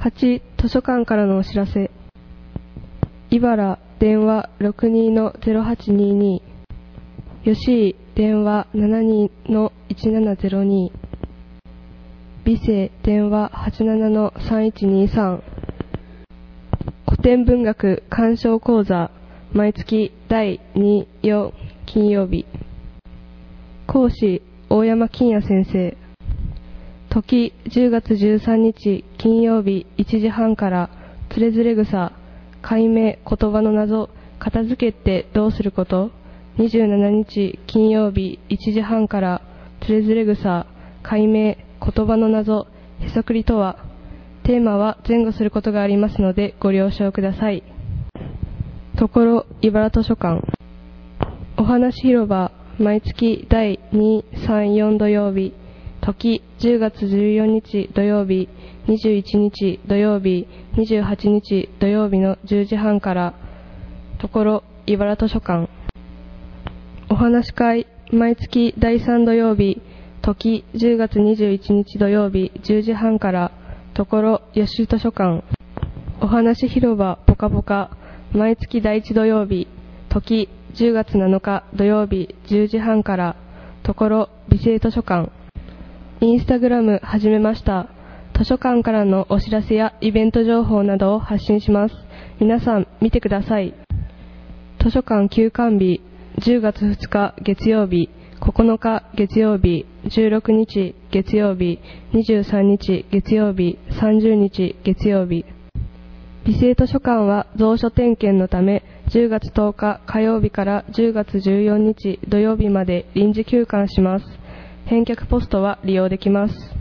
8、図書館からのお知らせ。茨電話 62-0822、吉井電話 72-1702、美声電話 87-3123。古典文学鑑賞講座、毎月第2、4金曜日。講師、大山金也先生。時、10月13日金曜日1時半から、つれづれ草、解明言葉の謎、片付けってどうすること。27日金曜日1時半から、つれづれ草、解明言葉の謎、へそくりとは。テーマは前後することがありますのでご了承ください。ところ茨図書館。お話広場、毎月第2、3、4土曜日。時、10月14日土曜日、21日土曜日、28日土曜日の10時半から。ところ茨図書館。お話会、毎月第3土曜日。時、10月21日土曜日10時半から。ところ吉井図書館。お話広場ぽかぽか、毎月第1土曜日。時、10月7日土曜日10時半から。ところ美声図書館。インスタグラム始めました。図書館からのお知らせやイベント情報などを発信します。皆さん見てください。図書館休館日、10月2日月曜日、9日月曜日、16日月曜日、23日月曜日、30日月曜日。美声図書館は蔵書点検のため、10月10日火曜日から10月14日土曜日まで臨時休館します。返却ポストは利用できます。